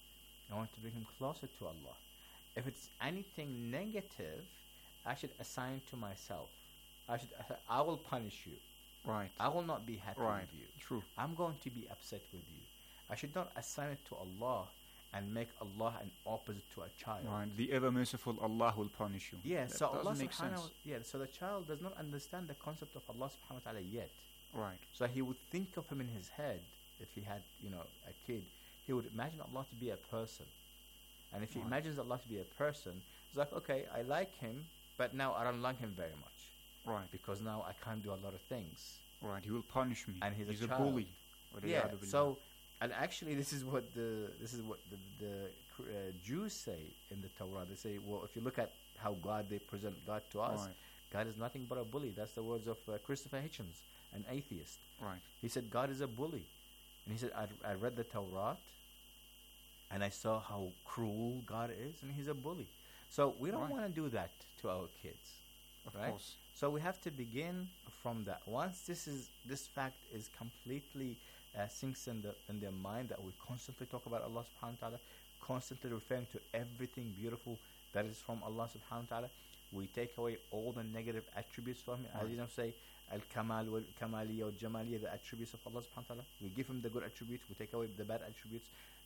I want to bring him closer to Allah. If it's anything negative, I should assign it to myself. I should. I will punish you. Right. I will not be happy Right. with you. True. I'm going to be upset with you. I should not assign it to Allah and make Allah an opposite to a child. Right. The ever merciful Allah will punish you. Yeah, That so doesn't Allah make subhanahu sense. yeah, so the child does not understand the concept of Allah subhanahu wa ta'ala yet. Right. So he would think of him in his head, if he had, you know, a kid, he would imagine Allah to be a person. And if he Right. imagines Allah to be a person, it's like, okay, I like him, but now I don't like him very much. Right. Because now I can't do a lot of things. Right. He will punish me. And he's, He's a, a child. bully. Yeah. Waliyadu billah. So, and actually, this is what the this is what the, the uh, Jews say in the Torah. They say, well, if you look at how God they present God to us, Right. God is nothing but a bully. That's the words of uh, Christopher Hitchens, an atheist. Right. He said God is a bully, and he said I, I read the Torah, and I saw how cruel God is, and he's a bully. So we don't Right. want to do that to our kids, Of right? course. So we have to begin from that. Once this is this fact is completely uh, sinks in the in their mind, that we constantly talk about Allah subhanahu wa ta'ala, constantly referring to everything beautiful that is from Allah subhanahu wa ta'ala, we take away all the negative attributes from him. As Right. you know, say al-kamal wal kamaliya wal jamaliya, the attributes of Allah subhanahu wa ta'ala. We give him the good attributes, we take away the bad attributes,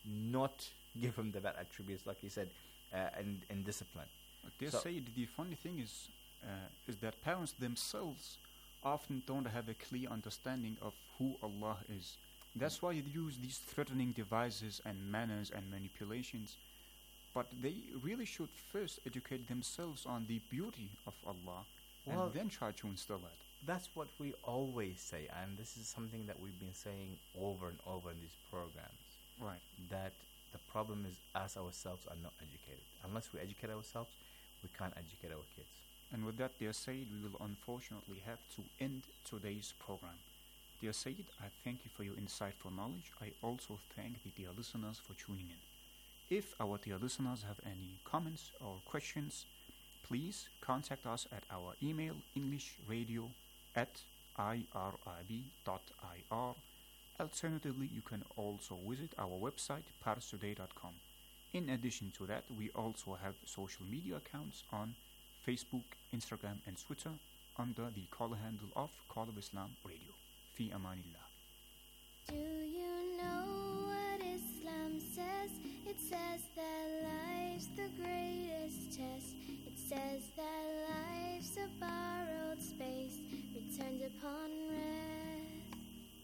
not give him the bad attributes, like he said, uh, in, in discipline. But they So- say the funny thing is, uh, is that parents themselves often don't have a clear understanding of who Allah is. That's why they use these threatening devices and manners and manipulations. But they really should first educate themselves on the beauty of Allah Well, and then try to instill that. That's what we always say, and this is something that we've been saying over and over in these programs. Right. That the problem is us ourselves are not educated. Unless we educate ourselves, we can't educate our kids. And with that, dear Said, we will unfortunately have to end today's program. Dear Said, I thank you for your insightful knowledge. I also thank the dear listeners for tuning in. If our dear listeners have any comments or questions, please contact us at our email englishradio at irib.ir. Alternatively, you can also visit our website parstoday dot com. In addition to that, we also have social media accounts on Facebook, Instagram and Twitter under the caller handle of Call of Islam Radio. Fi amanillah. Do you know what Islam says? It says that life's the greatest test. It says that life's a borrowed space returned upon rest.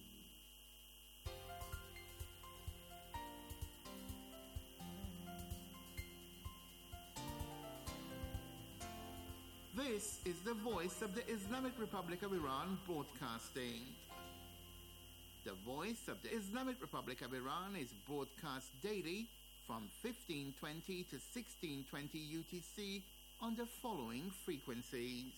This is the voice of the Islamic Republic of Iran broadcasting. The voice of the Islamic Republic of Iran is broadcast daily from fifteen twenty to sixteen twenty U T C on the following frequencies.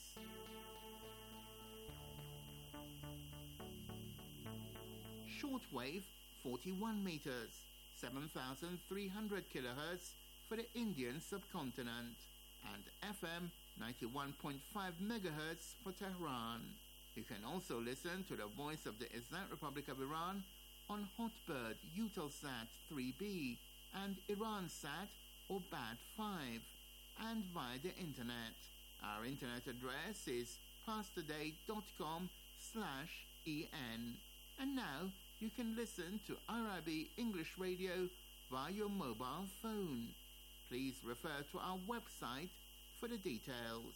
Shortwave forty-one meters, seven thousand three hundred kilohertz for the Indian subcontinent, and F M ninety-one point five megahertz for Tehran. You can also listen to the voice of the Islamic Republic of Iran on Hotbird Eutelsat three B and Iransat or B A D five, and via the internet. Our internet address is pastoday.com slash en. And now you can listen to I R I B English Radio via your mobile phone. Please refer to our website for the details.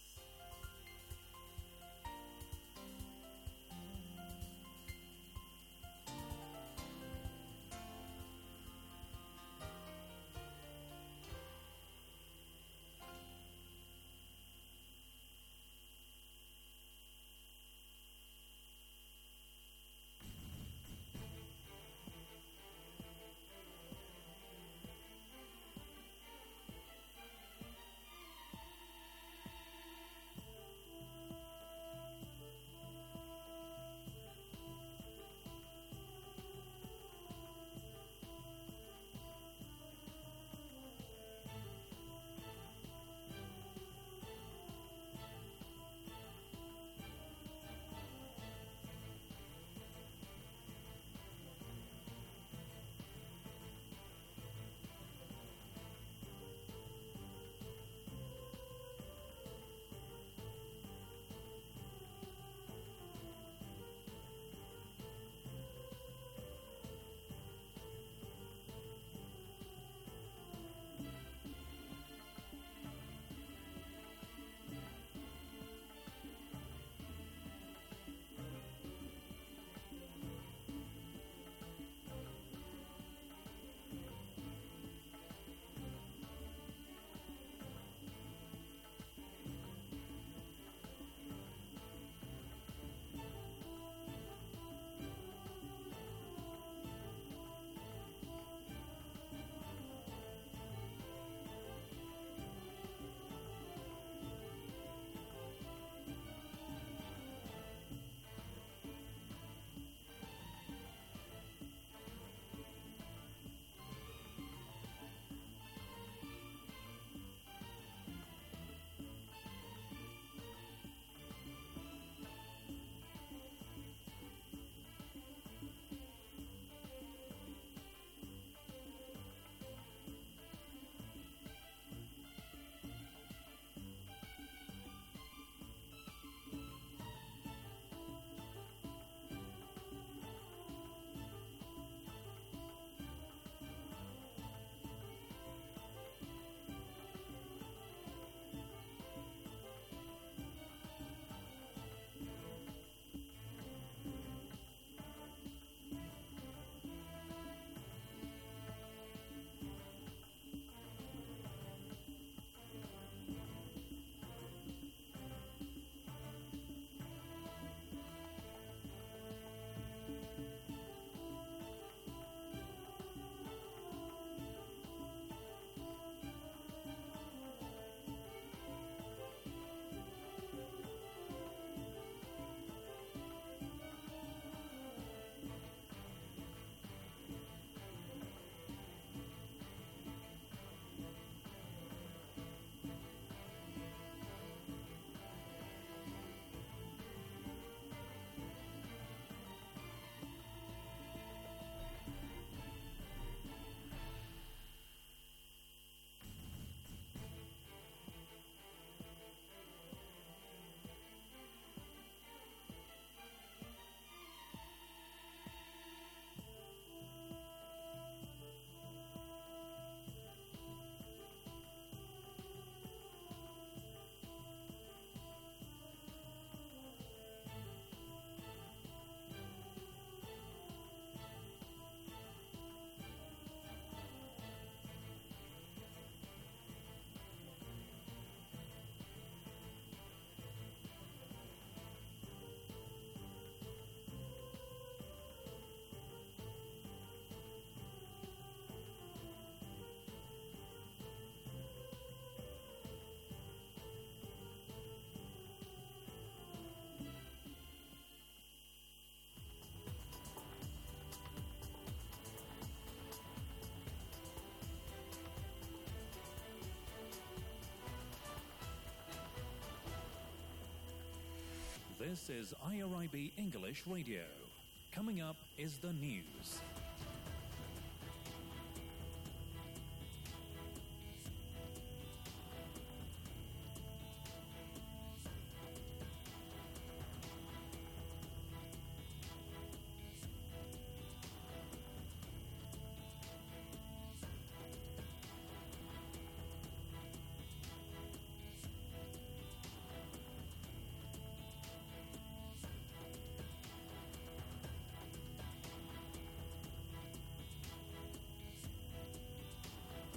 This is I R I B English Radio. Coming up is the news.